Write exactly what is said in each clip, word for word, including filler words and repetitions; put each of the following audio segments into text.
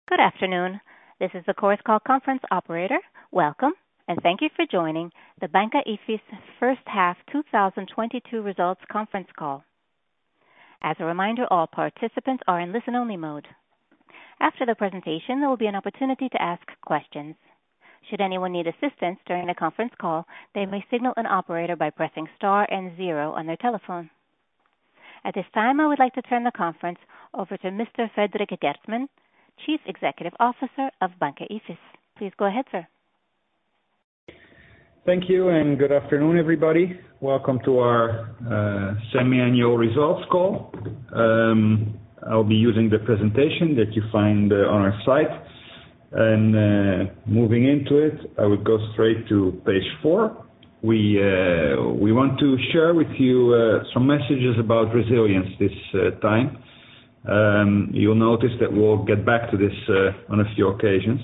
Good afternoon. This is the Chorus Call conference operator. Welcome, and thank you for joining the Banca Ifis first half two thousand twenty-two results conference call. As a reminder, all participants are in listen-only mode. After the presentation, there will be an opportunity to ask questions. Should anyone need assistance during the conference call, they may signal an operator by pressing star and zero on their telephone. At this time, I would like to turn the conference over to Mister Frederik Geertman, Chief Executive Officer of Banca Ifis. Please go ahead, sir. Thank you, and good afternoon, everybody. Welcome to our uh, semi-annual results call. Um, I'll be using the presentation that you find uh, on our site. And uh, moving into it, I would go straight to page four. We uh, we want to share with you uh, some messages about resilience this uh, time. Um, you'll notice that we'll get back to this uh, on a few occasions.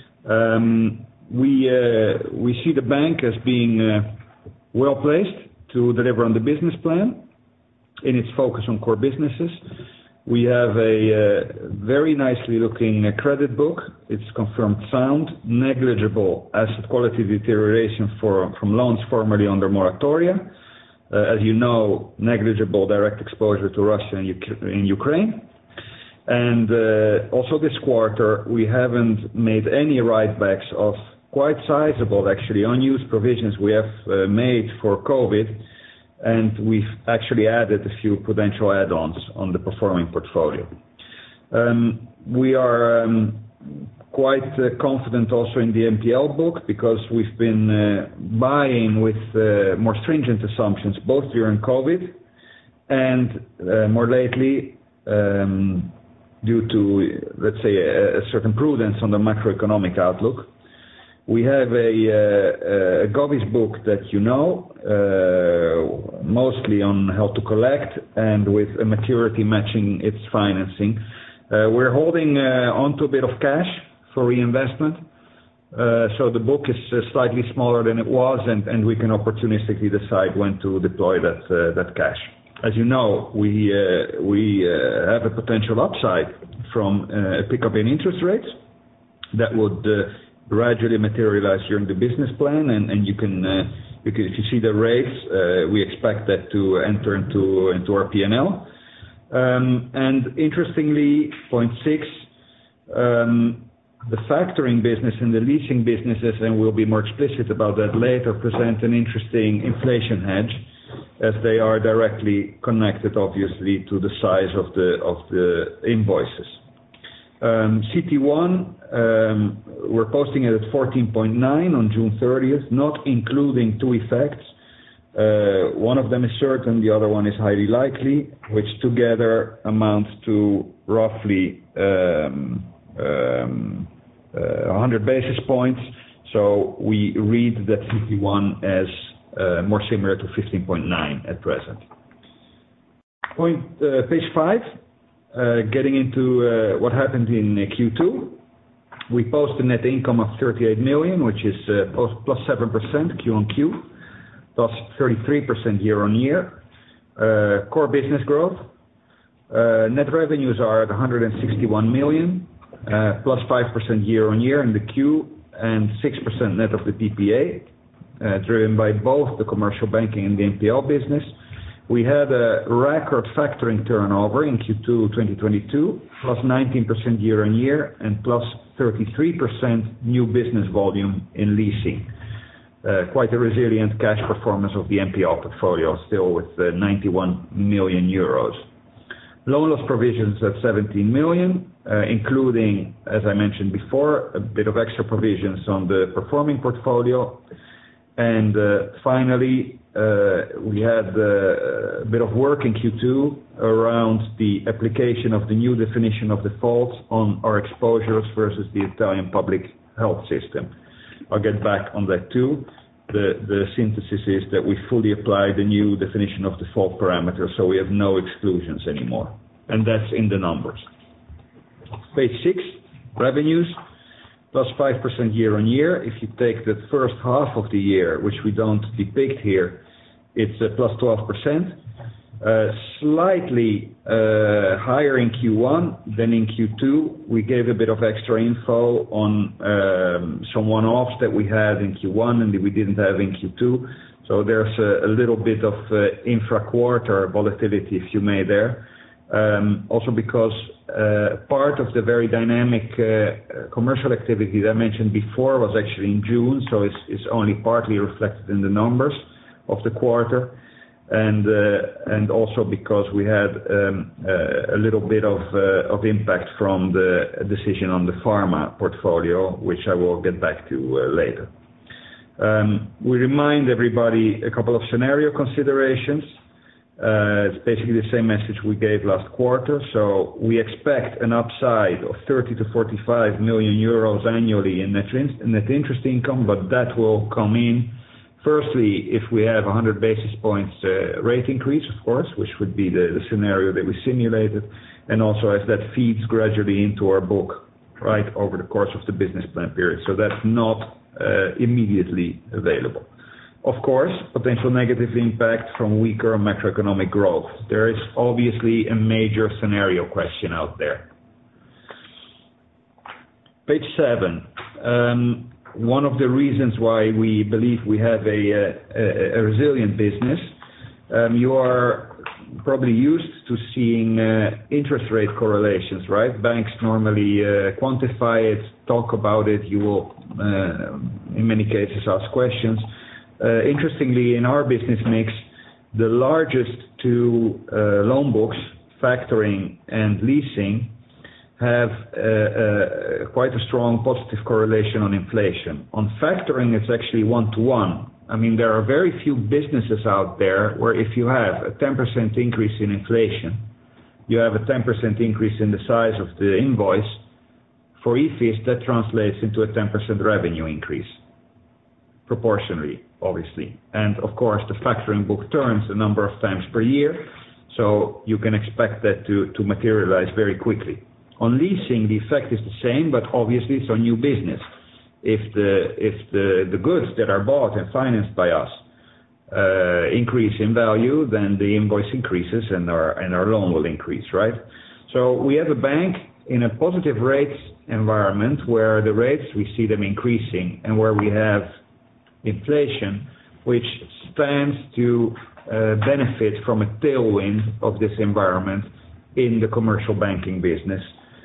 Um, we uh, we see the bank as being uh, well placed to deliver on the business plan in its focus on core businesses. We have a uh, very nicely looking uh, credit book. It's confirmed sound, negligible asset quality deterioration for, from loans formerly under moratoria. Uh, as you know, negligible direct exposure to Russia and in Ukraine. And uh, also this quarter, we haven't made any write-backs of quite sizable, actually, unused provisions we have uh, made for COVID. And we've actually added a few prudential add-ons on the performing portfolio. Um, we are um, quite uh, confident also in the N P L book because we've been uh, buying with uh, more stringent assumptions both during COVID and uh, more lately um, due to, let's say, a, a certain prudence on the macroeconomic outlook. We have a, uh, a govies book that you know, uh, mostly on how to collect and with a maturity matching its financing. Uh, we're holding uh, onto a bit of cash for reinvestment. Uh, so the book is uh, slightly smaller than it was, and, and we can opportunistically decide when to deploy that uh, that cash. As you know, we uh, we uh, have a potential upside from uh, a pickup in interest rates that would uh, gradually materialize during the business plan, and, and you can, uh, you can, if you see the rates, uh, we expect that to enter into into our P and L. Um, and interestingly, point six. Um, The factoring business and the leasing businesses, and we'll be more explicit about that later, present an interesting inflation hedge, as they are directly connected, obviously, to the size of the of the invoices. Um, C T one, um, we're posting it at fourteen point nine on June thirtieth, not including two effects. Uh, one of them is certain, the other one is highly likely, which together amounts to roughly um, um, Uh, one hundred basis points, so we read that C T one as uh, more similar to fifteen point nine at present. Point uh, page five, uh, getting into uh, what happened in uh, Q two. We post a net income of thirty-eight million, which is uh, plus seven percent Q on Q, plus thirty-three percent year on year. Uh, core business growth. Uh, net revenues are at one hundred sixty-one million. Uh, plus five percent year on year in the Q and six percent net of the P P A, uh, driven by both the commercial banking and the N P L business. We had a record factoring turnover in Q two twenty twenty-two, plus nineteen percent year on year and plus thirty-three percent new business volume in leasing. Uh, quite a resilient cash performance of the N P L portfolio, still with uh, ninety-one million euros. Loan loss provisions at seventeen million, uh, including, as I mentioned before, a bit of extra provisions on the performing portfolio. And uh, finally, uh, we had uh, a bit of work in Q two around the application of the new definition of default on our exposures versus the Italian public health system. I'll get back on that too. The, the synthesis is that we fully apply the new definition of default parameters, so we have no exclusions anymore. And that's in the numbers. Page six, revenues, plus five percent year on year. If you take the first half of the year, which we don't depict here, it's a plus twelve percent. Uh, slightly uh, higher in Q one than in Q two. We gave a bit of extra info on um, some one-offs that we had in Q one and that we didn't have in Q two. So there's a, a little bit of uh, intra-quarter volatility, if you may, there. Um, also because uh, part of the very dynamic uh, commercial activity that I mentioned before was actually in June, so it's, it's only partly reflected in the numbers of the quarter. And uh, and also because we had um, uh, a little bit of uh, of impact from the decision on the pharma portfolio, which I will get back to uh, later. Um, we remind everybody a couple of scenario considerations. Uh, it's basically the same message we gave last quarter. So we expect an upside of thirty to forty-five million euros annually in net, in net interest income, but that will come in firstly, if we have one hundred basis points uh, rate increase, of course, which would be the, the scenario that we simulated, and also as that feeds gradually into our book, right, over the course of the business plan period. So that's not uh, immediately available. Of course, potential negative impact from weaker macroeconomic growth. There is obviously a major scenario question out there. Page seven. Um, One of the reasons why we believe we have a, a, a resilient business, um, you are probably used to seeing uh, interest rate correlations, right? Banks normally uh, quantify it, talk about it. You will, uh, in many cases, ask questions. Uh, interestingly, in our business mix, the largest two uh, loan books, factoring and leasing, have uh, uh, quite a strong positive correlation on inflation. On factoring, it's actually one-to-one. I mean, there are very few businesses out there where if you have a ten percent increase in inflation, you have a ten percent increase in the size of the invoice. For I F I S, that translates into a ten percent revenue increase, proportionally, obviously. And of course, the factoring book turns a number of times per year, so you can expect that to, to materialize very quickly. On leasing, the effect is the same, but obviously it's on new business. If the if the, the goods that are bought and financed by us uh, increase in value, then the invoice increases and our and our loan will increase, right? So we have a bank in a positive rates environment where the rates, we see them increasing, and where we have inflation, which stands to uh, benefit from a tailwind of this environment in the commercial banking business.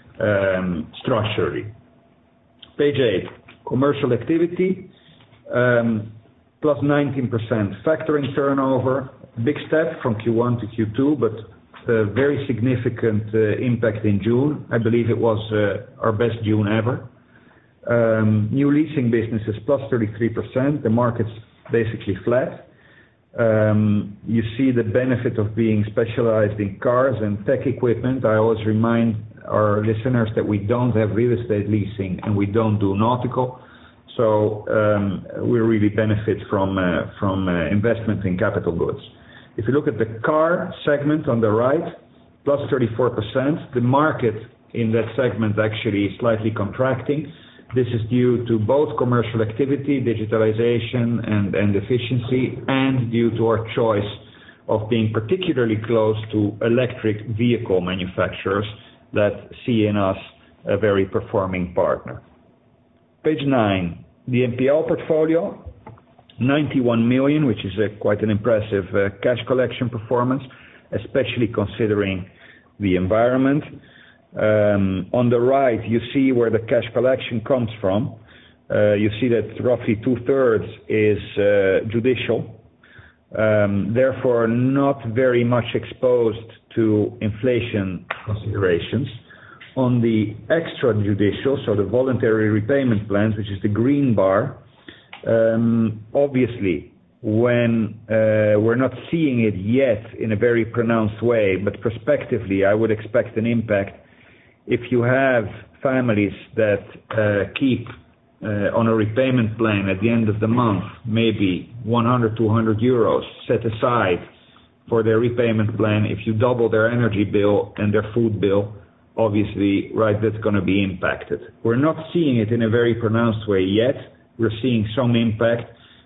Um, structurally. Page eight, commercial activity, um, plus nineteen percent. Factoring turnover, big step from Q one to Q two, but a very significant uh, impact in June. I believe it was uh, our best June ever. Um, new leasing businesses, plus thirty-three percent. The market's basically flat. Um, you see the benefit of being specialized in cars and tech equipment. I always remind our listeners that we don't have real estate leasing and we don't do nautical, so um, we really benefit from uh, from uh, investment in capital goods. If you look at the car segment on the right, plus thirty-four percent, the market in that segment actually is slightly contracting. This is due to both commercial activity, digitalization, and, and efficiency, and due to our choice of being particularly close to electric vehicle manufacturers that see in us a very performing partner. Page nine, the N P L portfolio, ninety-one million, which is a, quite an impressive uh, cash collection performance, especially considering the environment. Um, on the right, you see where the cash collection comes from. Uh, you see that roughly two-thirds is uh, judicial, um, therefore not very much exposed to inflation considerations. On the extrajudicial, so the voluntary repayment plans, which is the green bar, um, obviously when uh, we're not seeing it yet in a very pronounced way, but prospectively I would expect an impact. If you have families that uh, keep uh, on a repayment plan at the end of the month, maybe one hundred, two hundred euros set aside for their repayment plan, if you double their energy bill and their food bill, obviously, right, that's going to be impacted. We're not seeing it in a very pronounced way yet. We're seeing some impact,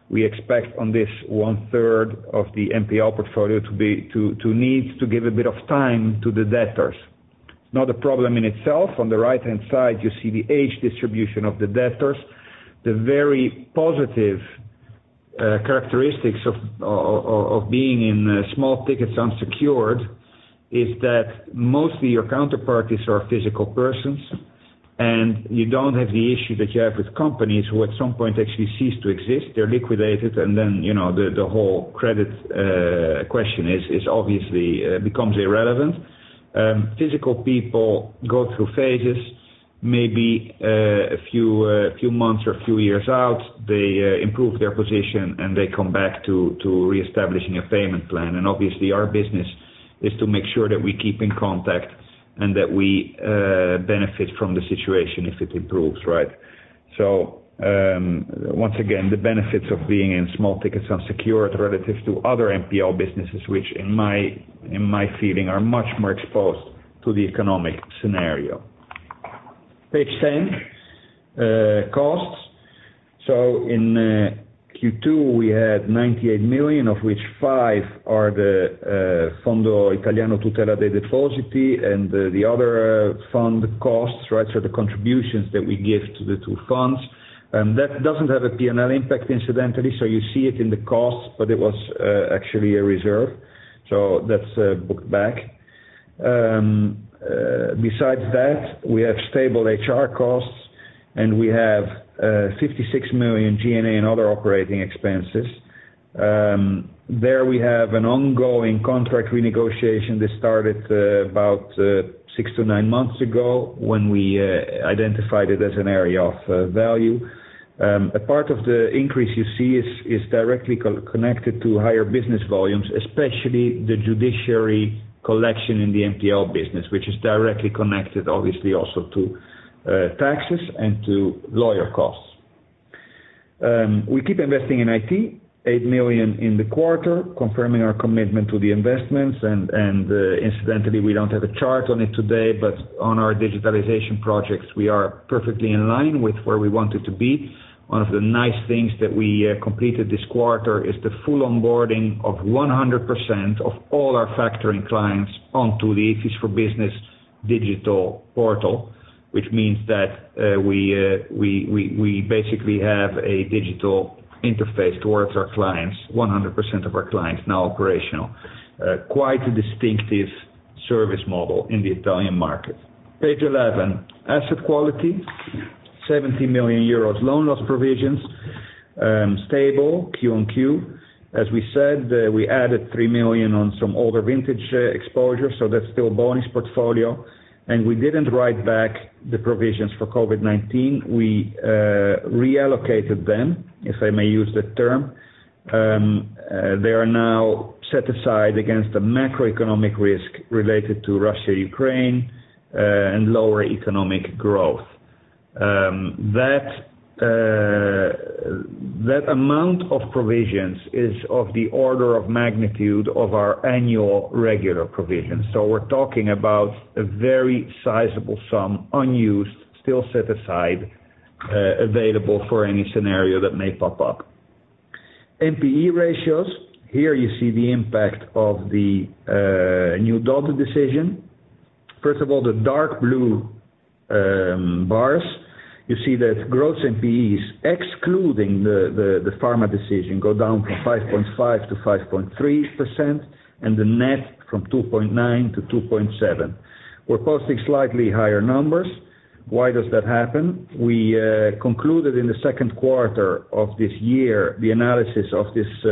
we expect on this one-third of the N P L portfolio to be to, to need to give a bit of time to the debtors. Not a problem in itself. On the right-hand side, you see the age distribution of the debtors. The very positive uh, characteristics of, of, of being in uh, small tickets unsecured is that mostly your counterparties are physical persons, and you don't have the issue that you have with companies who at some point actually cease to exist. They're liquidated, and then, you know, the, the whole credit uh, question is, is obviously uh, becomes irrelevant. Um, physical people go through phases, maybe uh, a few uh, few months or a few years out, they uh, improve their position and they come back to, to reestablishing a payment plan. And obviously our business is to make sure that we keep in contact and that we uh, benefit from the situation if it improves, right? So um, once again, the benefits of being in small tickets unsecured relative to other N P L businesses, which in my in my feeling are much more exposed to the economic scenario. Page ten, uh, costs. So in uh, Q two we had ninety-eight million, of which five are the uh, Fondo Italiano Tutela dei Depositi and uh, the other uh, fund costs, right? So the contributions that we give to the two funds. Um, that doesn't have a P and L impact, incidentally, so you see it in the costs, but it was uh, actually a reserve, so that's uh, booked back. Um, uh, besides that, we have stable H R costs, and we have uh, fifty-six million G and A and other operating expenses. Um, there we have an ongoing contract renegotiation that started uh, about uh, six to nine months ago when we uh, identified it as an area of uh, value. Um, a part of the increase you see is, is directly co- connected to higher business volumes, especially the judiciary collection in the N P L business, which is directly connected obviously also to uh, taxes and to lawyer costs. Um, we keep investing in I T, eight million in the quarter, confirming our commitment to the investments, and, and uh, incidentally we don't have a chart on it today, but on our digitalization projects we are perfectly in line with where we wanted to be. One of the nice things that we uh, completed this quarter is the full onboarding of one hundred percent of all our factoring clients onto the IFIS for Business digital portal, which means that uh, we, uh, we, we, we basically have a digital interface towards our clients, one hundred percent of our clients now operational. Uh, quite a distinctive service model in the Italian market. Page eleven, asset quality, seventy million euros loan loss provisions, um, stable Q on Q. As we said, uh, we added three million on some older vintage uh, exposure, so that's still bonus portfolio. And we didn't write back the provisions for COVID nineteen. We uh, reallocated them, if I may use that term. Um, uh, they are now set aside against the macroeconomic risk related to Russia, Ukraine, uh, and lower economic growth. Um, that uh, that amount of provisions is of the order of magnitude of our annual regular provisions. So we're talking about a very sizable sum, unused, still set aside, uh, available for any scenario that may pop up. N P E ratios, here you see the impact of the uh, new D O D decision. First of all, the dark blue um, bars, you see that gross N P Es, excluding the, the, the pharma decision, go down from five point five to five point three percent, and the net from two point nine to two point seven. We're posting slightly higher numbers. Why does that happen? We uh, concluded in the second quarter of this year the analysis of this uh,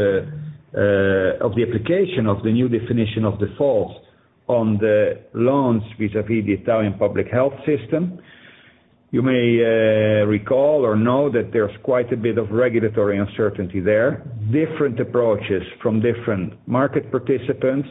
uh, of the application of the new definition of default on the loans vis-à-vis the Italian public health system. You may uh, recall or know that there's quite a bit of regulatory uncertainty there, different approaches from different market participants,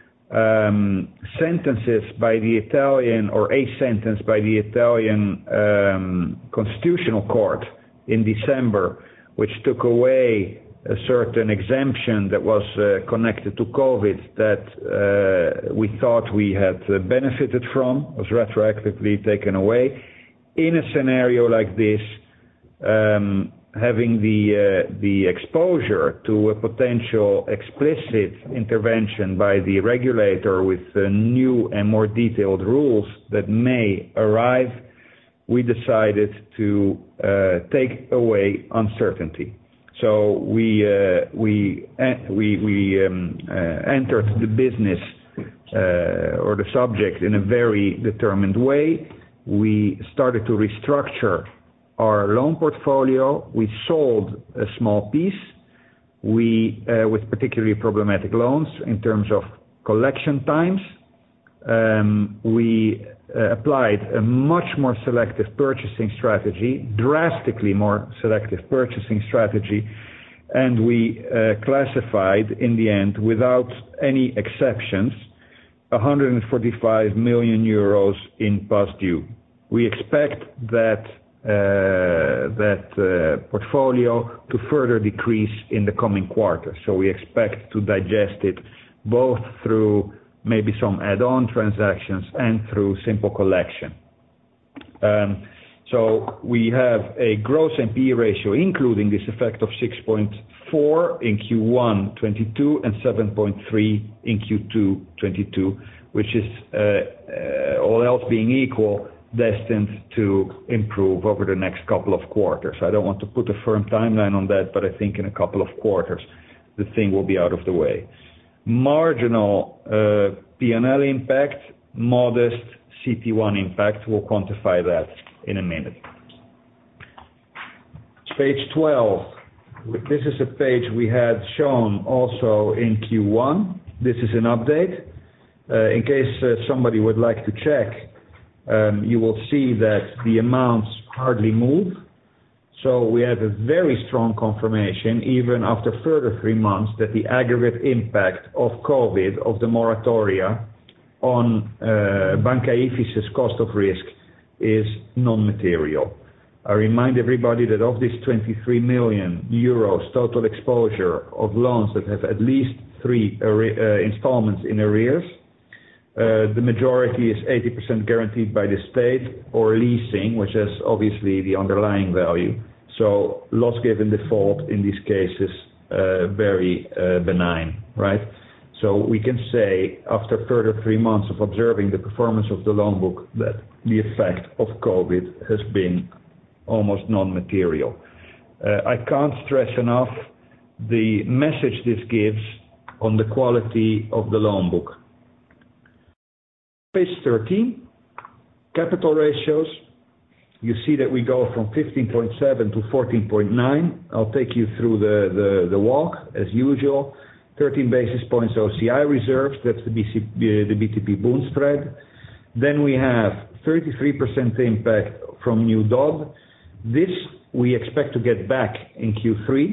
um, sentences by the Italian, or a sentence by the Italian um, Constitutional Court in December, which took away a certain exemption that was uh, connected to COVID that uh, we thought we had uh, benefited from, was retroactively taken away. In a scenario like this, um, having the uh, the exposure to a potential explicit intervention by the regulator with uh, new and more detailed rules that may arrive, we decided to uh, take away uncertainty. So we uh, we uh, we we um, uh, entered the business uh, or the subject in a very determined way. We started to restructure our loan portfolio. We sold a small piece. We, uh, with particularly problematic loans in terms of collection times, um, we uh, applied a much more selective purchasing strategy, drastically more selective purchasing strategy, and we uh, classified in the end, without any exceptions, one hundred forty-five million euros in past due. We expect that uh, that uh, portfolio to further decrease in the coming quarters. So we expect to digest it both through maybe some add-on transactions and through simple collection. Um, so we have a gross N P E ratio, including this effect, of six point four in Q one twenty-two and seven point three in Q two twenty-two, which is, uh, uh, all else being equal, destined to improve over the next couple of quarters. I don't want to put a firm timeline on that, but I think in a couple of quarters the thing will be out of the way. Marginal uh, P and L impact, modest C T one impact. We'll quantify that in a minute. Page twelve. This is a page we had shown also in Q one. This is an update. Uh, in case uh, somebody would like to check, Um, you will see that the amounts hardly move. So we have a very strong confirmation, even after further three months, that the aggregate impact of COVID, of the moratoria, on uh, Banca Ifis' cost of risk is non-material. I remind everybody that of this twenty-three million euros total exposure of loans that have at least three uh, installments in arrears, Uh, the majority is eighty percent guaranteed by the state or leasing, which is obviously the underlying value. So loss given default in these cases uh, very uh, benign, right? So we can say after further three months of observing the performance of the loan book that the effect of COVID has been almost non-material. Uh, I can't stress enough the message this gives on the quality of the loan book. Page thirteen, capital ratios. You see that we go from fifteen point seven to fourteen point nine. I'll take you through the, the, the walk as usual. thirteen basis points O C I reserves, that's the, B C, the B T P Bund spread. Then we have thirty-three percent impact from new D O D. This we expect to get back in Q three.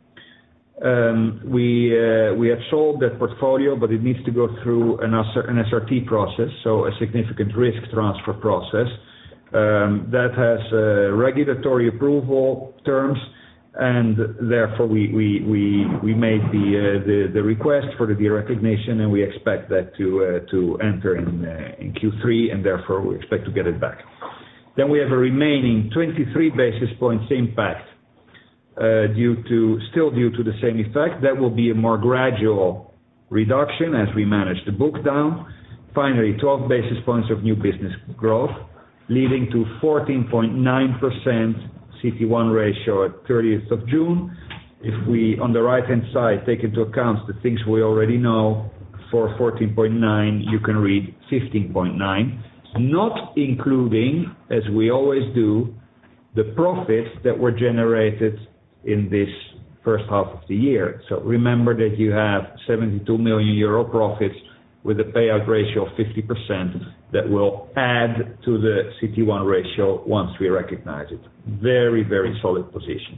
Um, we uh, we have sold that portfolio, but it needs to go through an, an S R T process, so a significant risk transfer process. Um, that has uh, regulatory approval terms, and therefore we we we, we made the, uh, the the request for the derecognition, and we expect that to uh, to enter in uh, in Q three, and therefore we expect to get it back. Then we have a remaining twenty-three basis points impact. Uh, due to still due to the same effect. That will be a more gradual reduction as we manage the book down. Finally, twelve basis points of new business growth, leading to fourteen point nine percent C T one ratio at thirtieth of June. If we, on the right-hand side, take into account the things we already know, for fourteen point nine, you can read fifteen point nine, not including, as we always do, the profits that were generated in this first half of the year. So remember that you have seventy-two million euro profits with a payout ratio of fifty percent that will add to the C T one ratio once we recognize it. Very, very solid position.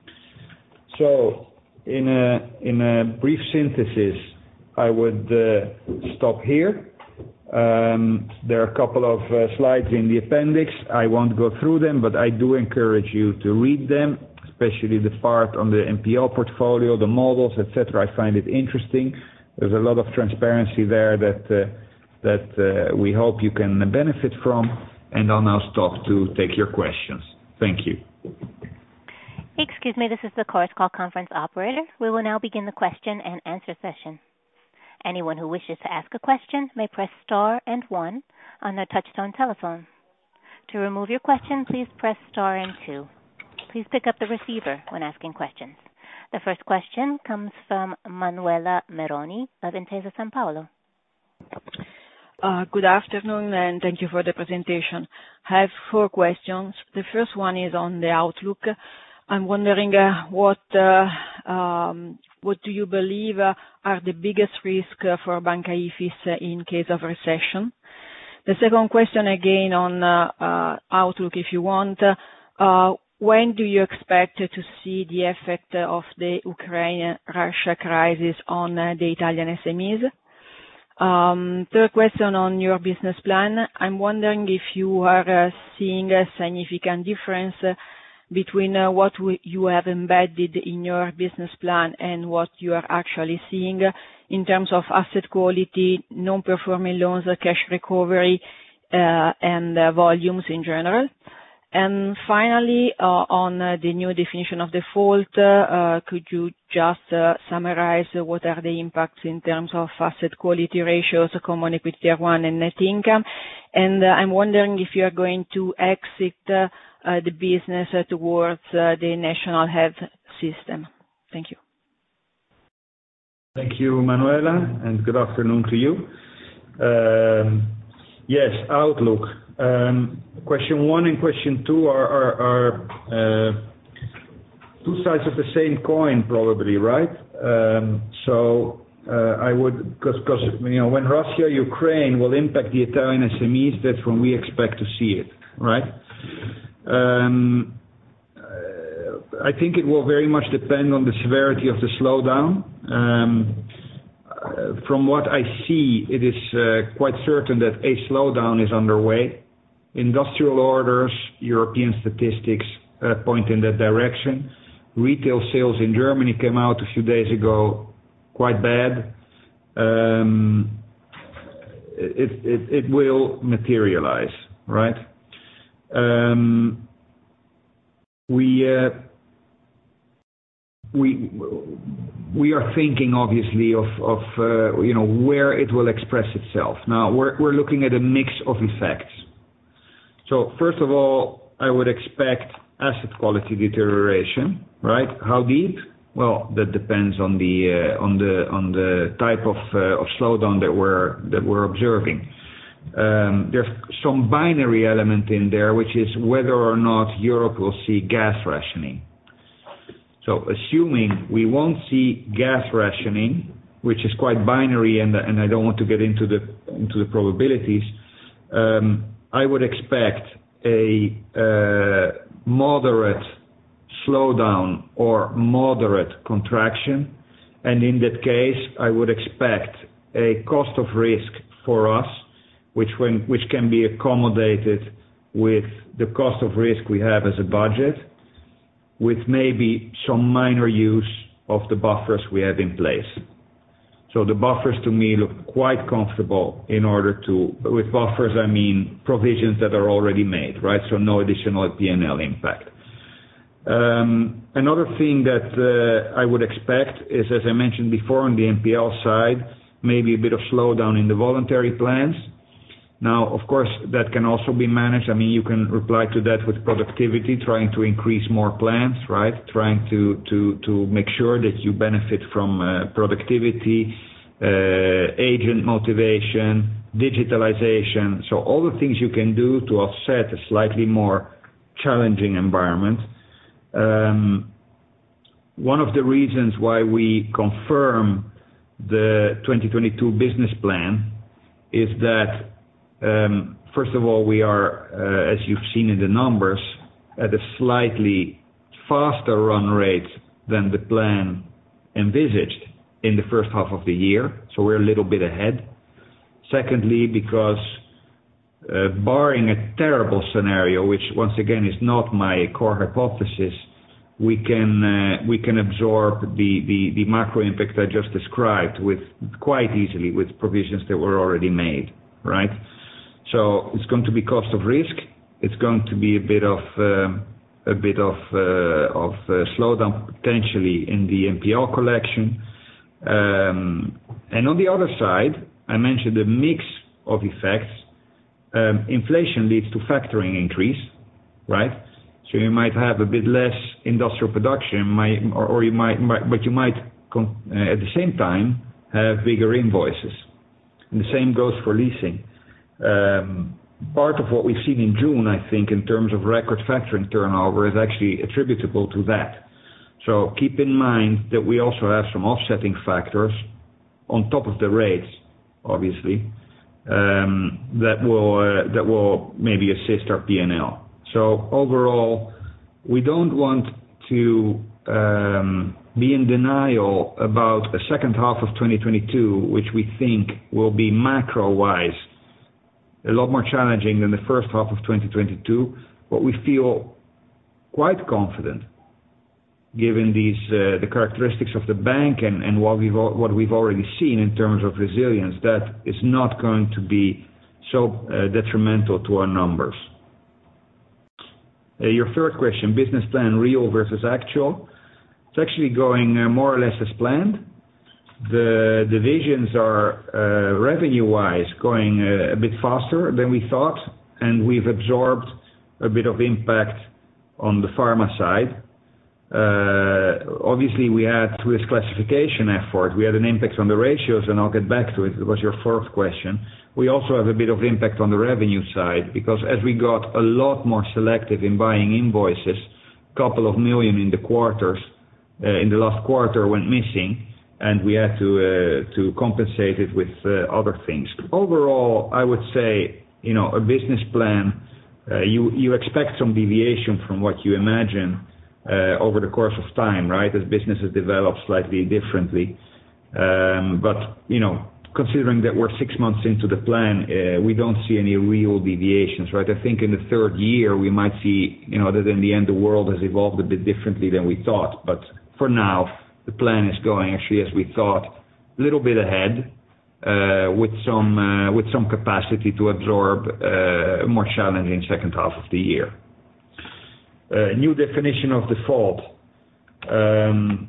So in a, in a brief synthesis, I would uh, stop here. Um, there are a couple of uh, slides in the appendix. I won't go through them, but I do encourage you to read them, especially the part on the N P L portfolio, the models, et cetera. I find it interesting. There's a lot of transparency there that uh, that uh, we hope you can benefit from. And I'll now stop to take your questions. Thank you. Excuse me, this is the Chorus Call conference operator. We will now begin the question and answer session. Anyone who wishes to ask a question may press star and one on their touchtone telephone. To remove your question, please press star and two. Please pick up the receiver when asking questions. The first question comes from Manuela Meroni of Intesa Sanpaolo. Uh, good afternoon, and thank you for the presentation. I have four questions. The first one is on the outlook. I'm wondering uh, what uh, um, what do you believe uh, are the biggest risks uh, for Banca Ifis uh, in case of recession? The second question, again, on uh, uh, outlook, if you want. Uh, when do you expect to see the effect of the Ukraine-Russia crisis on uh, the Italian S M Es? Um, third question on your business plan. I'm wondering if you are uh, seeing a significant difference uh, between uh, what we, you have embedded in your business plan and what you are actually seeing uh, in terms of asset quality, non-performing loans, uh, cash recovery, uh, and uh, volumes in general. And finally, uh, on uh, the new definition of default, uh, could you just uh, summarize uh, what are the impacts in terms of asset quality ratios, common equity tier one, and net income? And uh, I'm wondering if you are going to exit uh, uh, the business uh, towards uh, the national health system. Thank you. Thank you, Manuela, and good afternoon to you. Um, yes, outlook. Um, question one and question two are, are, are uh, two sides of the same coin, probably, right? Um, so uh, I would, because you know, when Russia, Ukraine will impact the Italian S M Es, that's when we expect to see it, right? Um, uh, I think it will very much depend on the severity of the slowdown. Um, uh, from what I see, it is uh, quite certain that a slowdown is underway. Industrial orders, European statistics uh, point in that direction. Retail sales in Germany came out a few days ago, quite bad. Um, it, it, it will materialize, right? Um, we, uh, we, we are thinking obviously of, of uh, you know, where it will express itself. Now we're, we're looking at a mix of effects. So first of all, I would expect asset quality deterioration, right? How deep? Well, that depends on the uh, on the on the type of uh, of slowdown that we're that we're observing. Um, there's some binary element in there, which is whether or not Europe will see gas rationing. So assuming we won't see gas rationing, which is quite binary, and and I don't want to get into the into the probabilities. Um, I would expect a uh, moderate slowdown or moderate contraction, and in that case, I would expect a cost of risk for us, which when, which can be accommodated with the cost of risk we have as a budget, with maybe some minor use of the buffers we have in place. So the buffers to me look quite comfortable in order to, with buffers I mean provisions that are already made, right? So no additional P and L impact. Um, another thing that uh, I would expect is, as I mentioned before, on the N P L side, maybe a bit of slowdown in the voluntary plans. Now, of course, that can also be managed. I mean, you can reply to that with productivity, trying to increase more plans, right? Trying to to to make sure that you benefit from uh, productivity, uh, agent motivation, digitalization. So all the things you can do to offset a slightly more challenging environment. Um, one of the reasons why we confirm the twenty twenty-two business plan is that Um, first of all, we are, uh, as you've seen in the numbers, at a slightly faster run rate than the plan envisaged in the first half of the year, so we're a little bit ahead. Secondly, because uh, barring a terrible scenario, which once again is not my core hypothesis, we can uh, we can absorb the, the, the macro impact I just described with quite easily with provisions that were already made, right? So it's going to be cost of risk. It's going to be a bit of um, a bit of uh, of uh, slowdown potentially in the N P L collection. Um, and on the other side, I mentioned a mix of effects. Um, inflation leads to factoring increase, right? So you might have a bit less industrial production, might, or, or you might, might, but you might con- uh, at the same time have bigger invoices. And the same goes for leasing. Um, part of what we've seen in June, I think, in terms of record factoring turnover is actually attributable to that. So keep in mind that we also have some offsetting factors on top of the rates, obviously, um, that will uh, that will maybe assist our P and L. So overall, we don't want to um, be in denial about the second half of twenty twenty-two, which we think will be macro-wise a lot more challenging than the first half of twenty twenty-two, but we feel quite confident given these uh, the characteristics of the bank and, and what we've what we've already seen in terms of resilience, that is not going to be so uh, detrimental to our numbers. Uh, your third question, business plan real versus actual. It's actually going uh, more or less as planned. The divisions are uh, revenue-wise going uh, a bit faster than we thought, and we've absorbed a bit of impact on the pharma side. Uh, obviously, we had, through this classification effort, we had an impact on the ratios, and I'll get back to it. It was your fourth question. We also have a bit of impact on the revenue side, because as we got a lot more selective in buying invoices, a couple of million in the quarters, uh, in the last quarter went missing, and we had to uh, to compensate it with uh, other things. Overall, I would say, you know, a business plan, uh, you you expect some deviation from what you imagine uh, over the course of time, right? As businesses develop slightly differently, um, but you know, considering that we're six months into the plan, uh, we don't see any real deviations, right? I think in the third year we might see, you know, that in the end the world has evolved a bit differently than we thought, but for now, the plan is going actually as we thought, a little bit ahead, uh, with some uh, with some capacity to absorb uh, a more challenging second half of the year. Uh, new definition of default. Um,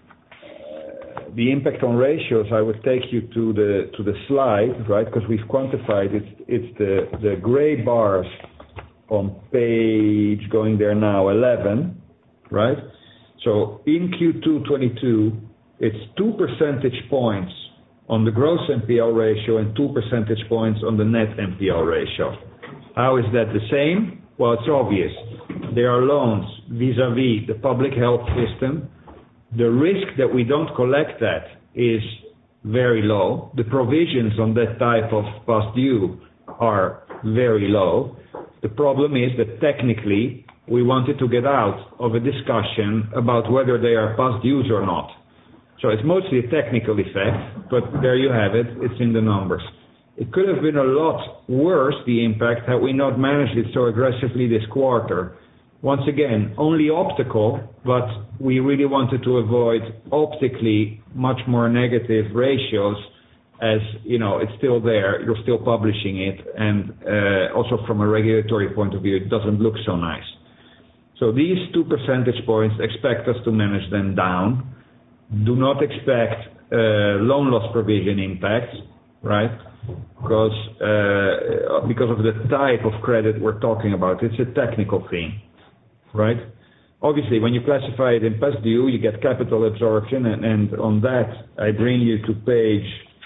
the impact on ratios, I would take you to the to the slide, right? Because we've quantified it. It's the the gray bars on page going there now eleven, right? So in Q two twenty-two, it's two percentage points on the gross N P L ratio and two percentage points on the net N P L ratio. How is that the same? Well, it's obvious. There are loans vis-a-vis the public health system. The risk that we don't collect that is very low. The provisions on that type of past due are very low. The problem is that technically we wanted to get out of a discussion about whether they are past dues or not. So it's mostly a technical effect, but there you have it, it's in the numbers. It could have been a lot worse, the impact, had we not managed it so aggressively this quarter. Once again, only optical, but we really wanted to avoid optically much more negative ratios, as you know, it's still there, you're still publishing it, and uh, also from a regulatory point of view, it doesn't look so nice. So these two percentage points, expect us to manage them down. Do not expect uh, loan loss provision impacts, right? Because uh, because of the type of credit we're talking about, it's a technical thing, right? Obviously, when you classify it in past due, you get capital absorption, and, and on that, I bring you to page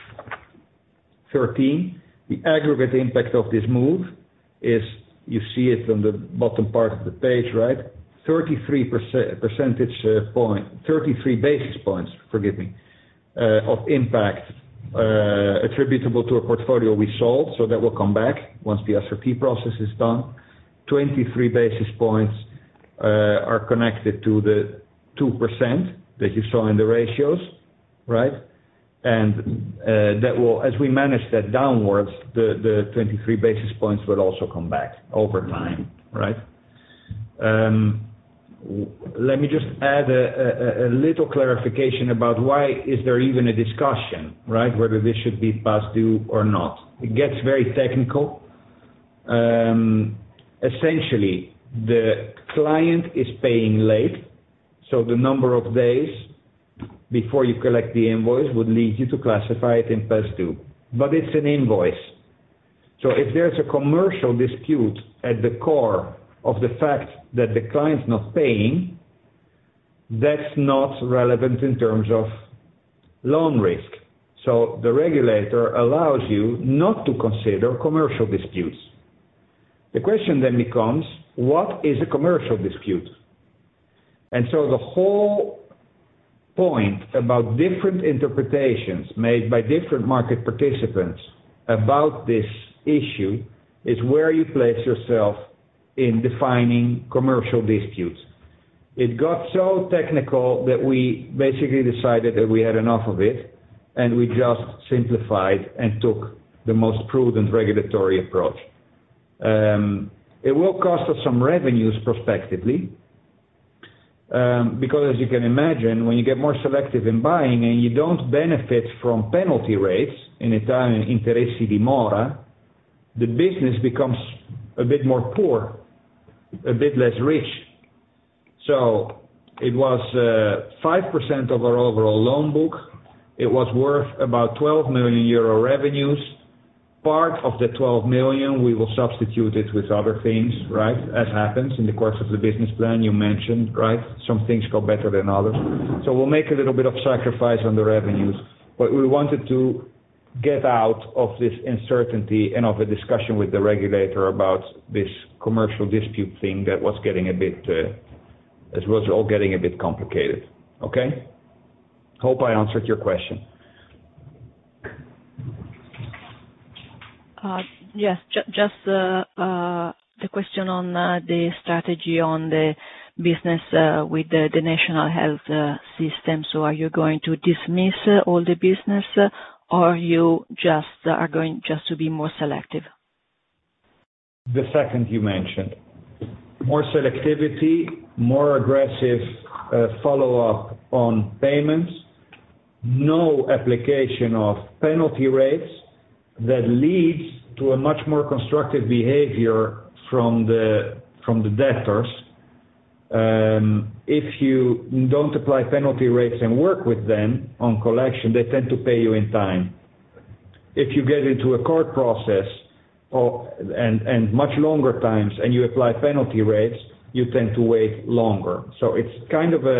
thirteen. The aggregate impact of this move is, you see it on the bottom part of the page, right? thirty-three percentage point, thirty-three basis points, forgive me, uh, of impact uh, attributable to a portfolio we sold, so that will come back once the S R T process is done. twenty-three basis points uh, are connected to the two percent that you saw in the ratios, right? And uh, that will, as we manage that downwards, the, the twenty-three basis points will also come back over time, right? Um, let me just add a, a, a little clarification about why is there even a discussion, right? Whether this should be past due or not. It gets very technical. Um, essentially, the client is paying late, so the number of days before you collect the invoice would lead you to classify it in past due. But it's an invoice. So if there's a commercial dispute at the core of the fact that the client's not paying, that's not relevant in terms of loan risk. So the regulator allows you not to consider commercial disputes. The question then becomes, what is a commercial dispute? And so the whole point about different interpretations made by different market participants about this issue is where you place yourself in defining commercial disputes. It got so technical that we basically decided that we had enough of it, and we just simplified and took the most prudent regulatory approach. Um, it will cost us some revenues prospectively, um, because as you can imagine, when you get more selective in buying and you don't benefit from penalty rates, in Italian interessi di mora, the business becomes a bit more poor, a bit less rich. So it was uh, five percent of our overall loan book. It was worth about twelve million euro revenues. Part of the twelve million, we will substitute it with other things, right? As happens in the course of the business plan you mentioned, right? Some things go better than others. So we'll make a little bit of sacrifice on the revenues, but we wanted to get out of this uncertainty and of a discussion with the regulator about this commercial dispute thing that was getting a bit, uh, as was all getting a bit complicated. Okay? Hope I answered your question. Uh, yes, ju- just uh, uh, the question on uh, the strategy on the business uh, with the, the national health uh, system. So are you going to dismiss uh, all the business uh, or you just uh, are going just to be more selective? The second you mentioned. More selectivity, more aggressive uh, follow-up on payments, no application of penalty rates that leads to a much more constructive behavior from the from the debtors. Um, if you don't apply penalty rates and work with them on collection, they tend to pay you in time. If you get into a court process or, and, and much longer times and you apply penalty rates, you tend to wait longer. So it's kind of a,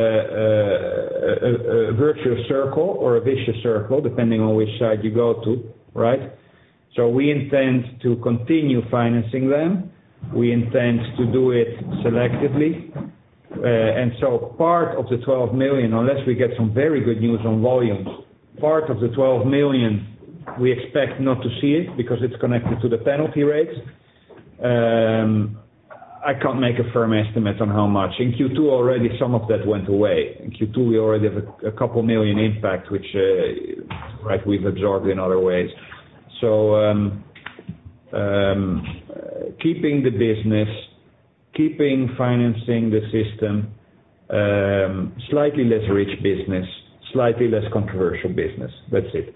a, a, a virtuous circle or a vicious circle, depending on which side you go to, right? So we intend to continue financing them. We intend to do it selectively. Uh, and so part of the twelve million, unless we get some very good news on volumes, part of the twelve million, we expect not to see it because it's connected to the penalty rates. Um, I can't make a firm estimate on how much. In Q two already some of that went away. In Q two we already have a, a couple million impact, which uh, right we've absorbed in other ways. So um, um, uh, keeping the business, keeping financing the system, um, slightly less rich business, slightly less controversial business. That's it.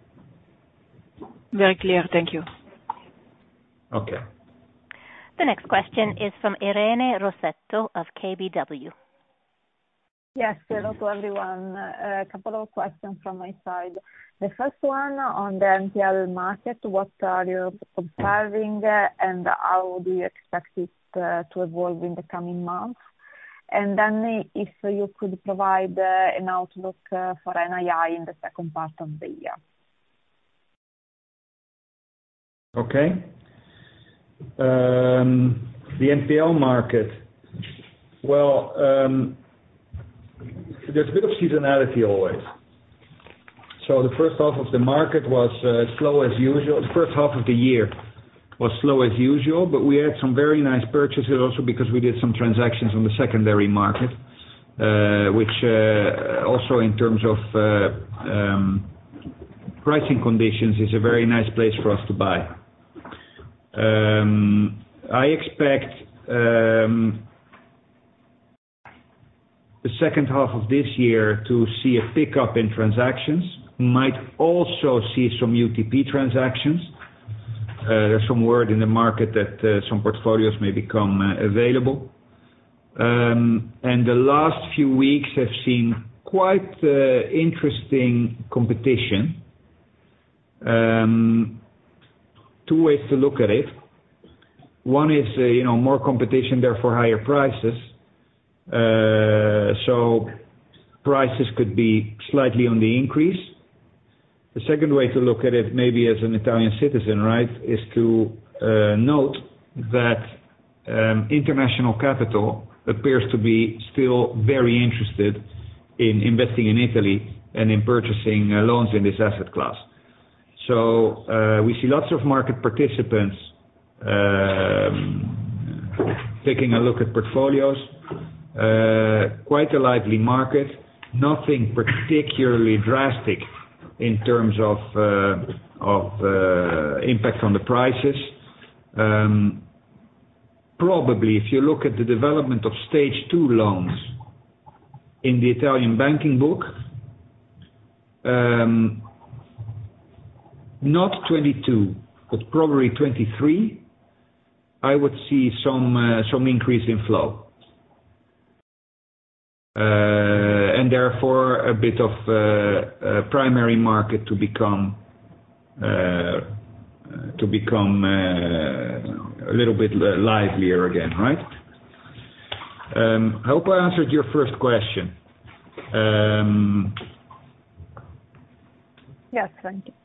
Very clear. Thank you. Okay. The next question is from Irene Rossetto of K B W. Yes, hello to everyone. A couple of questions from my side. The first one on the N P L market, what are you observing and how do you expect it uh, to evolve in the coming months? And then if you could provide uh, an outlook uh, for N I I in the second part of the year. Okay. Um, the N P L market, well, um, there's a bit of seasonality always. So the first half of the market was uh, slow as usual. The first half of the year was slow as usual, but we had some very nice purchases also because we did some transactions on the secondary market, uh, which uh, also in terms of uh, um, pricing conditions is a very nice place for us to buy. Um, I expect um, the second half of this year to see a pickup in transactions. Might also see some U T P transactions. Uh, there's some word in the market that uh, some portfolios may become uh, available. Um, and the last few weeks have seen quite uh, interesting competition. Um, two ways to look at it. One is, uh, you know, more competition, therefore higher prices. Uh, so prices could be slightly on the increase. The second way to look at it, maybe as an Italian citizen, right, is to uh, note that um, international capital appears to be still very interested in investing in Italy and in purchasing uh, loans in this asset class. So uh, we see lots of market participants um, taking a look at portfolios. Uh, quite a lively market, nothing particularly drastic in terms of uh, of uh, impact on the prices. Um, probably, if you look at the development of stage two loans in the Italian banking book, um, not twenty-two, but probably twenty-three, I would see some uh, some increase in flow. Uh, and therefore a bit of uh, uh, primary market to become uh, to become uh, a little bit livelier again, right? Um, I hope I answered your first question. Um, yes, thank you.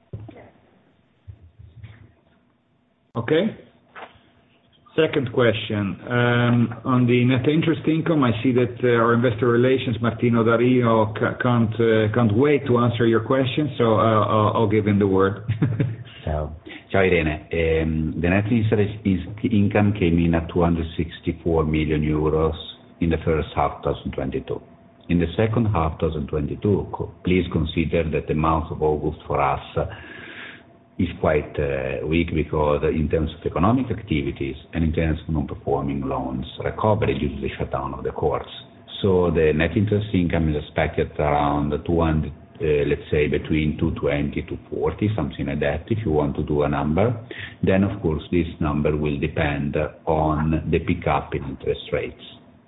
Okay. Second question. Um, on the net interest income, I see that uh, our investor relations, Martino Dario, ca- can't uh, can't wait to answer your question, so uh, I'll, I'll give him the word. Ciao. Ciao Irene. Um, the net interest income came in at two hundred sixty-four million euros in the first half of twenty twenty-two. In the second half of twenty twenty-two, please consider that the month of August for us uh, is quite uh, weak because in terms of economic activities and in terms of non-performing loans recovery due to the shutdown of the courts. So the net interest income is expected around two hundred, uh, let's say between two twenty to forty, something like that, if you want to do a number. Then of course this number will depend on the pickup in interest rates.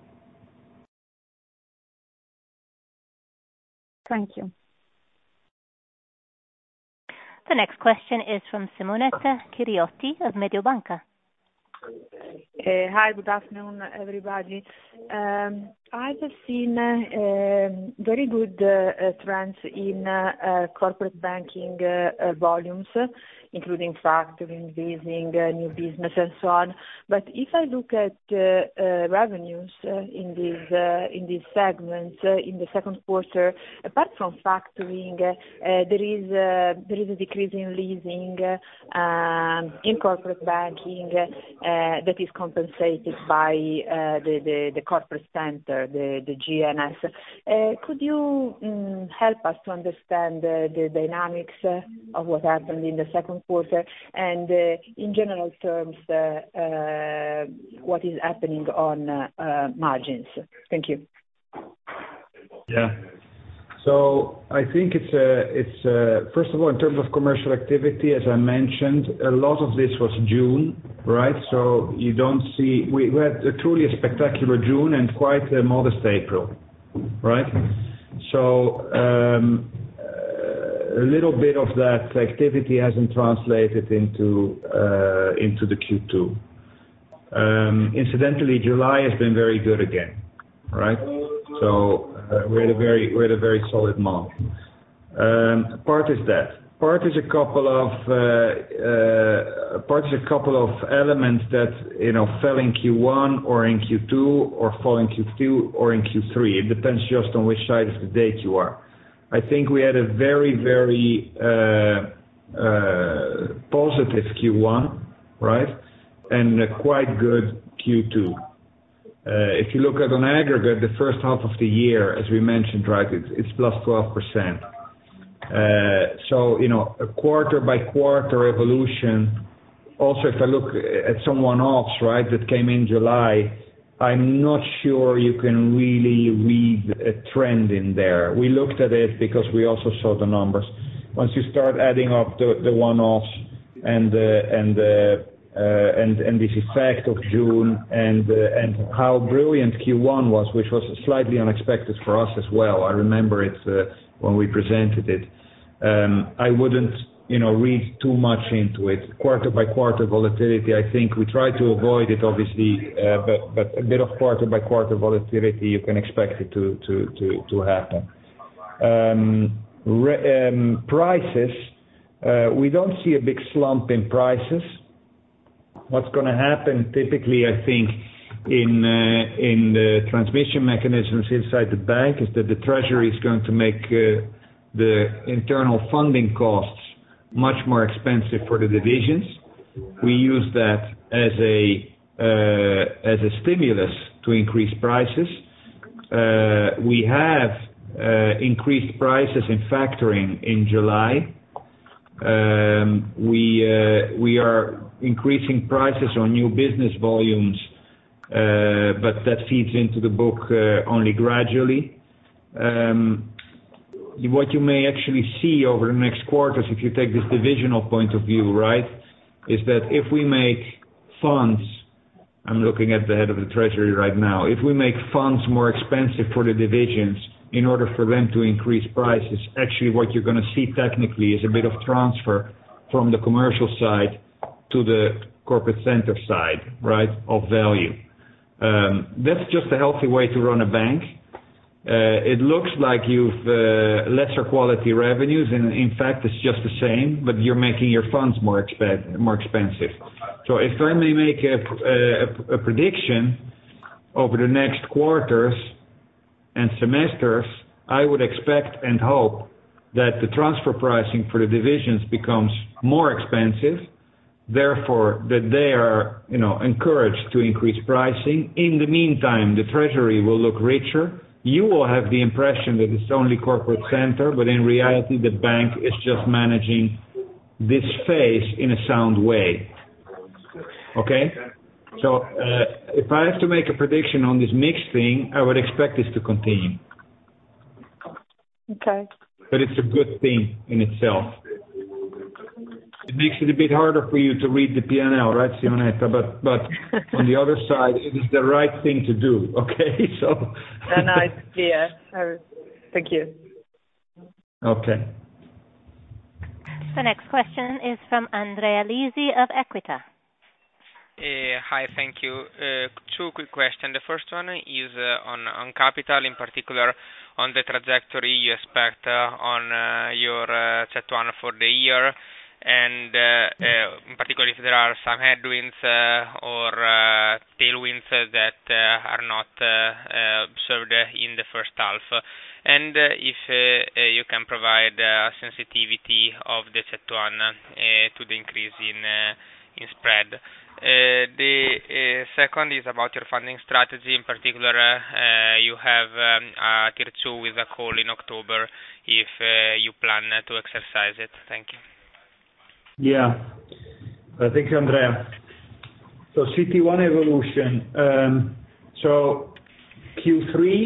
Thank you. The next question is from Simonetta Chiriotti of Mediobanca. Uh, hi, good afternoon, everybody. Um, I've seen uh, very good uh, trends in uh, uh, corporate banking uh, uh, volumes, including factoring, leasing, uh, new business, and so on. But if I look at uh, uh, revenues uh, in these uh, in these segments uh, in the second quarter, apart from factoring, uh, uh, there is uh, there is a decrease in leasing uh, um, in corporate banking uh, that is compensated by uh, the, the the corporate center, the the G N S. Uh, could you um, help us to understand uh, the dynamics uh, of what happened in the second quarter, and uh, in general terms, uh, uh, what is happening on uh, uh, margins? Thank you. Yeah. So I think it's a, it's a, first of all, in terms of commercial activity, as I mentioned, a lot of this was June, right? So you don't see, we had a truly a spectacular June and quite a modest April, right? So um, a little bit of that activity hasn't translated into uh, into the Q two. Um, incidentally, July has been very good again, right? So uh, we're at a very we're at a very solid month. Um, part is that. Part is a couple of uh, uh, part is a couple of elements that you know fell in Q one or in Q two or fall in Q two or in Q three. It depends just on which side of the date you are. I think we had a very very uh, uh, positive Q one, right, and a quite good Q two. Uh, if you look at on aggregate, the first half of the year, as we mentioned, right, it's, it's plus twelve percent. Uh, so, you know, a quarter by quarter evolution. Also, if I look at some one-offs, right, that came in July, I'm not sure you can really read a trend in there. We looked at it because we also saw the numbers. Once you start adding up the, the one-offs and the, and the, uh, and and this effect of June and uh, and how brilliant Q one was, which was slightly unexpected for us as well. I remember it uh, when we presented it. Um, I wouldn't, you know, read too much into it. Quarter by quarter volatility, I think we try to avoid it, obviously, uh, but but a bit of quarter by quarter volatility, you can expect it to to to, to happen. Um, re, um, prices, uh, we don't see a big slump in prices. What's going to happen typically, I think, in uh, in the transmission mechanisms inside the bank is that the Treasury is going to make uh, the internal funding costs much more expensive for the divisions. We use that as a uh, as a stimulus to increase prices. Uh, we have uh, increased prices in factoring in July. Um, we uh, we are increasing prices on new business volumes, uh, but that feeds into the book uh, only gradually. Um, What you may actually see over the next quarters, if you take this divisional point of view, right, is that if we make funds, I'm looking at the head of the Treasury right now, if we make funds more expensive for the divisions in order for them to increase prices, actually what you're going to see technically is a bit of transfer from the commercial side to the corporate center side, right, of value. Um, that's just a healthy way to run a bank. Uh, it looks like you've uh, lesser quality revenues, and in fact it's just the same, but you're making your funds more exp- more expensive. So if I may make a, a, a prediction over the next quarters and semesters, I would expect and hope that the transfer pricing for the divisions becomes more expensive, therefore that they are, you know, encouraged to increase pricing. In the meantime, the Treasury will look richer. You will have the impression that it's only corporate center, but in reality, the bank is just managing this phase in a sound way. Okay? So uh, if I have to make a prediction on this mixed thing, I would expect this to continue. Okay. But it's a good thing in itself. It makes it a bit harder for you to read the P and L, right, Simonetta? But but on the other side, it is the right thing to do. Okay, so. No, no, it's clear. Uh, thank you. Okay. The next question is from Andrea Lisi of Equita. Uh, hi, thank you. Uh, two quick questions. The first one is uh, on on capital, in particular on the trajectory you expect uh, on uh, your uh, C E T one for the year. And uh, uh, in particular, if there are some headwinds uh, or uh, tailwinds uh, that uh, are not uh, uh, observed in the first half, and uh, if uh, uh, you can provide uh, sensitivity of the C E T one uh, to the increase in uh, in spread. Uh, the uh, second is about your funding strategy. In particular, uh, you have um, a tier two with a call in October. If uh, you plan to exercise it, thank you. Yeah, uh, thank you, Andrea. So C E T one evolution. Um, so Q three,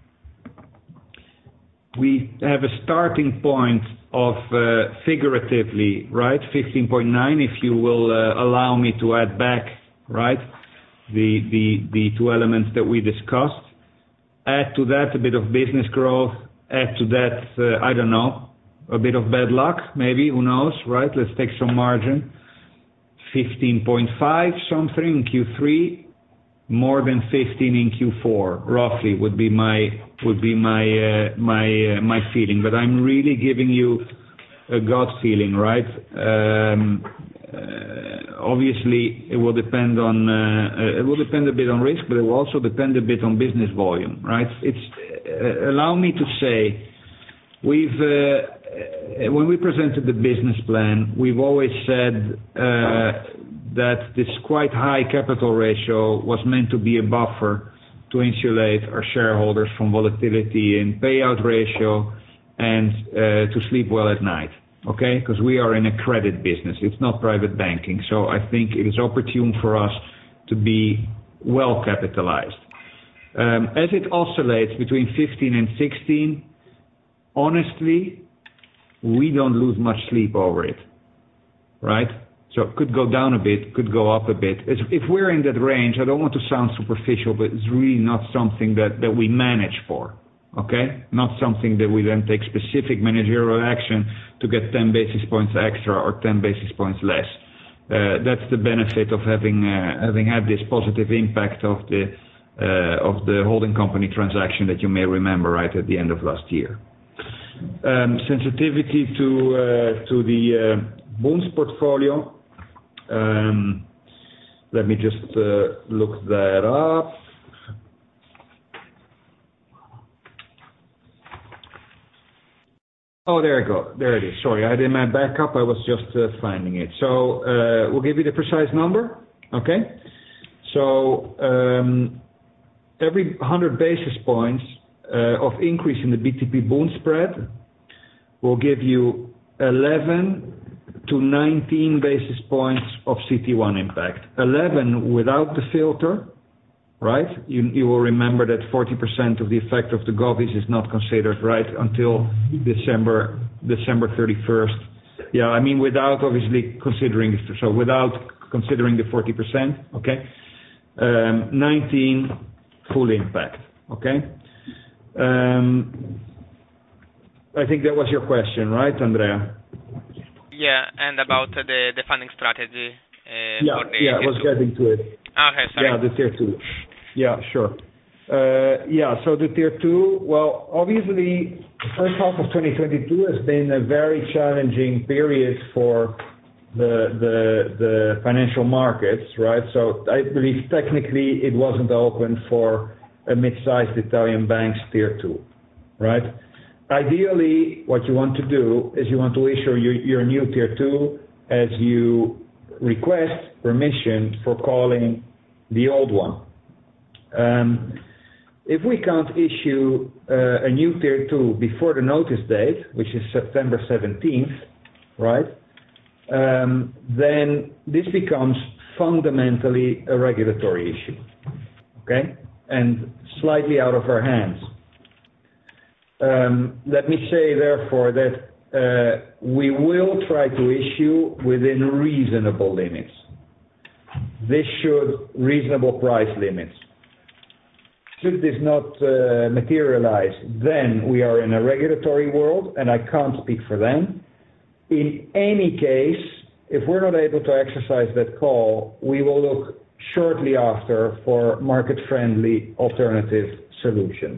we have a starting point of uh, figuratively, right, fifteen point nine. If you will uh, allow me to add back, right, the the the two elements that we discussed. Add to that a bit of business growth. Add to that, uh, I don't know. A bit of bad luck, maybe, who knows, right? Let's take some margin. fifteen point five something in Q three, more than fifteen in Q four, roughly would be my would be my uh, my uh, my feeling. But I'm really giving you a gut feeling, right? Um, uh, obviously, it will depend on uh, it will depend a bit on risk, but it will also depend a bit on business volume, right? It's uh, allow me to say, we've. Uh, When we presented the business plan, we've always said uh, that this quite high capital ratio was meant to be a buffer to insulate our shareholders from volatility in payout ratio and uh, to sleep well at night, okay? Because we are in a credit business. It's not private banking. So I think it is opportune for us to be well capitalized. Um, as it oscillates between fifteen and sixteen, honestly, we don't lose much sleep over it, right? So it could go down a bit, could go up a bit. If we're in that range, I don't want to sound superficial, but it's really not something that, that we manage for, okay? Not something that we then take specific managerial action to get ten basis points extra or ten basis points less. Uh, that's the benefit of having uh, having had this positive impact of the uh, of the holding company transaction that you may remember right at the end of last year. Um, sensitivity to uh, to the uh, bonds portfolio. Um, let me just uh, look that up. Oh, there you go. There it is. Sorry, I had in my backup. I was just uh, finding it. So uh, we'll give you the precise number. Okay. So um, every one hundred basis points uh, of increase in the B T P bond spread will give you eleven to nineteen basis points of C T one impact. eleven without the filter, right? You, you will remember that forty percent of the effect of the govies is not considered, right, until December December thirty-first. Yeah, I mean without obviously considering, so without considering the forty percent, okay? Um, nineteen full impact, okay? Um, I think that was your question, right, Andrea? Yeah, and about uh, the the funding strategy. Uh, yeah, for the yeah, I was getting to it. Okay, sorry. Yeah, the tier two. Yeah, sure. Uh, yeah, so the tier two. Well, obviously, the first half of twenty twenty-two has been a very challenging period for the the the financial markets, right? So I believe technically it wasn't open for a mid-sized Italian bank's tier two, right? Ideally, what you want to do is you want to issue your, your new tier two as you request permission for calling the old one. Um, if we can't issue uh, a new tier two before the notice date, which is September seventeenth, right, um, then this becomes fundamentally a regulatory issue, okay, and slightly out of our hands. Um, let me say, therefore, that uh, we will try to issue within reasonable limits. This should reasonable price limits. Should this not uh, materialize, then we are in a regulatory world, and I can't speak for them. In any case, if we're not able to exercise that call, we will look shortly after for market-friendly alternative solutions.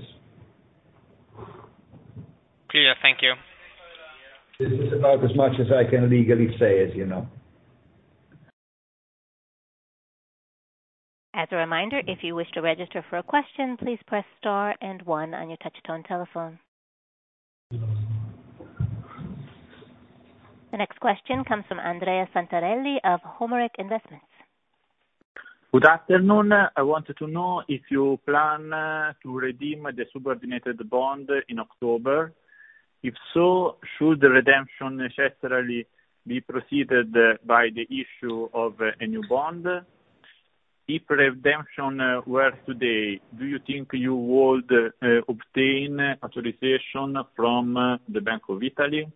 Clear, thank you. This is about as much as I can legally say, as you know. As a reminder, if you wish to register for a question, please press star and one on your touch-tone telephone. The next question comes from Andrea Santarelli of Homeric Investments. Good afternoon. I wanted to know if you plan uh, to redeem the subordinated bond in October. If so, should the redemption necessarily be preceded by the issue of a new bond? If redemption were today, do you think you would uh, obtain authorization from uh, the Bank of Italy?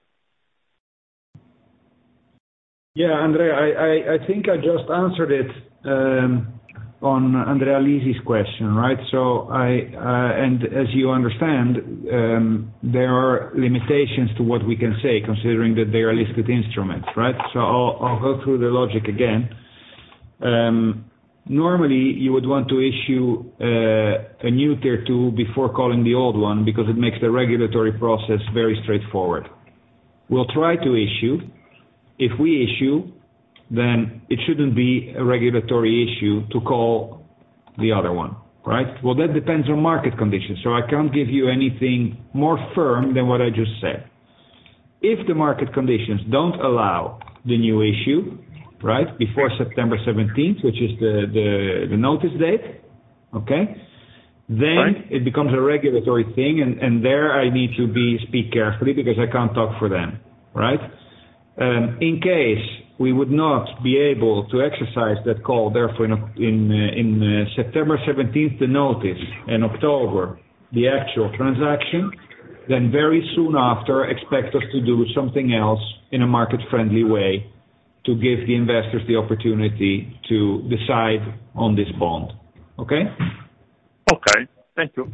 Yeah, Andrea, I, I, I think I just answered it um, on Andrea Lisi's question, right? So I, uh, and as you understand, um, there are limitations to what we can say, considering that they are listed instruments, right? So I'll, I'll go through the logic again. Um, normally, you would want to issue uh, a new tier two before calling the old one, because it makes the regulatory process very straightforward. We'll try to issue. If we issue, then it shouldn't be a regulatory issue to call the other one, right? Well, that depends on market conditions, so I can't give you anything more firm than what I just said. If the market conditions don't allow the new issue, right, before September seventeenth, which is the, the, the notice date, okay, then right. It becomes a regulatory thing, and, and there I need to be speak carefully because I can't talk for them, right? Um, in case we would not be able to exercise that call, therefore in, in, uh, in uh, September seventeenth the notice, and October the actual transaction, then very soon after expect us to do something else in a market-friendly way to give the investors the opportunity to decide on this bond. Okay? Okay. Thank you.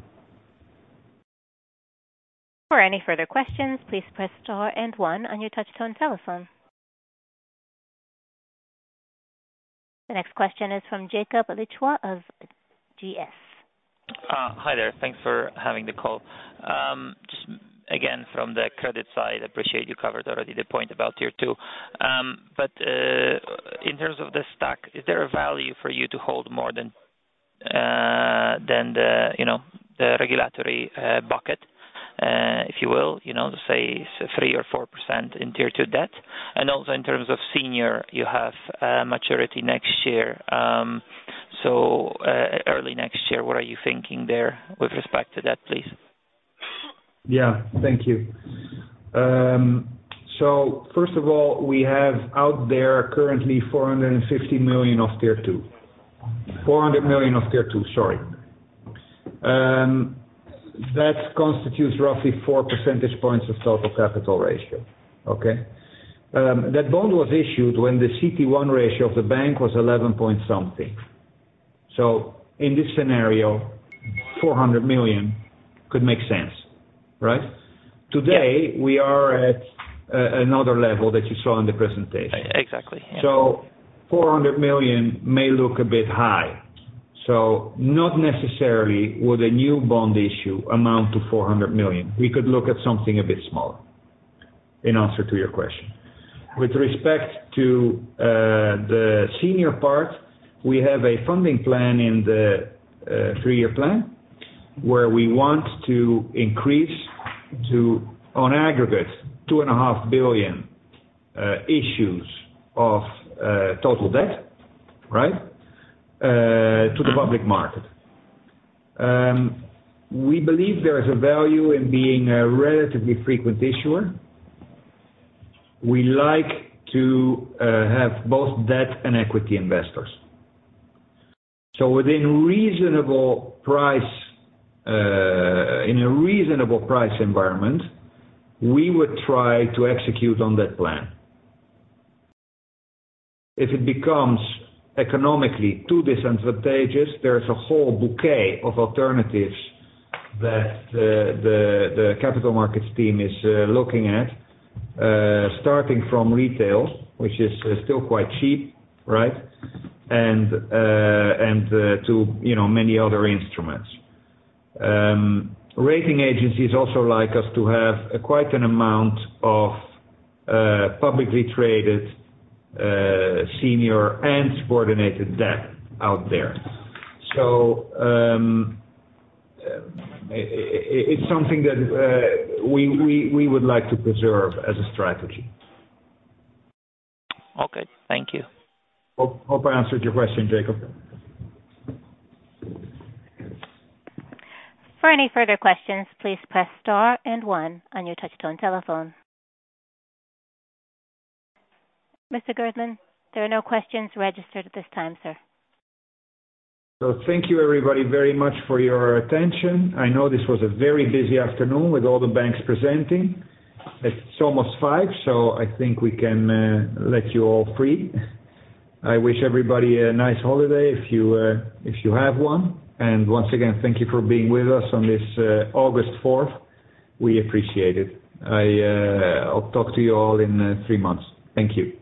For any further questions, please press star and one on your touch-tone telephone. The next question is from Jacob Lichwa of G S. Uh, hi there. Thanks for having the call. Um, just again, from the credit side, I appreciate you covered already the point about tier two. Um, but uh, in terms of the stack, is there a value for you to hold more than uh, than the you know the regulatory uh, bucket, uh, if you will, you know, say three or four percent in tier two debt, and also in terms of senior, you have uh, maturity next year. Um, so uh, early next year, what are you thinking there with respect to that, please? Yeah, thank you. Um, so first of all, we have out there currently four hundred fifty million of tier two. four hundred million of tier two, sorry. Um, that constitutes roughly four percentage points of total capital ratio. Okay. Um, that bond was issued when the C T one ratio of the bank was eleven point something. So in this scenario, four hundred million could make sense. Right? Today, yeah. we are at uh, another level that you saw in the presentation. Exactly. Yeah. So four hundred million may look a bit high. So not necessarily would a new bond issue amount to four hundred million. We could look at something a bit smaller, in answer to your question. With respect to uh, the senior part, we have a funding plan in the uh, three-year plan, where we want to increase to, on aggregate, two and a half billion uh, issues of uh, total debt, right, uh, to the public market. Um, we believe there is a value in being a relatively frequent issuer. We like to uh, have both debt and equity investors. So within reasonable price Uh, in a reasonable price environment, we would try to execute on that plan. If it becomes economically too disadvantageous, there's a whole bouquet of alternatives that the, the, the capital markets team is uh, looking at, uh, starting from retail, which is uh, still quite cheap, right, and uh, and uh, to you know many other instruments. Um, rating agencies also like us to have a, quite an amount of uh, publicly traded uh, senior and subordinated debt out there. So um, it, it, it's something that uh, we, we, we would like to preserve as a strategy. Okay, thank you. Hope, hope I answered your question, Jacob. For any further questions, please press star and one on your touch-tone telephone. Mister Gerdman, there are no questions registered at this time, sir. So thank you, everybody, very much for your attention. I know this was a very busy afternoon with all the banks presenting. It's almost five, so I think we can uh, let you all free. I wish everybody a nice holiday if you uh, if you have one. And once again, thank you for being with us on this uh, August fourth. We appreciate it. I, uh, I'll talk to you all in uh, three months. Thank you.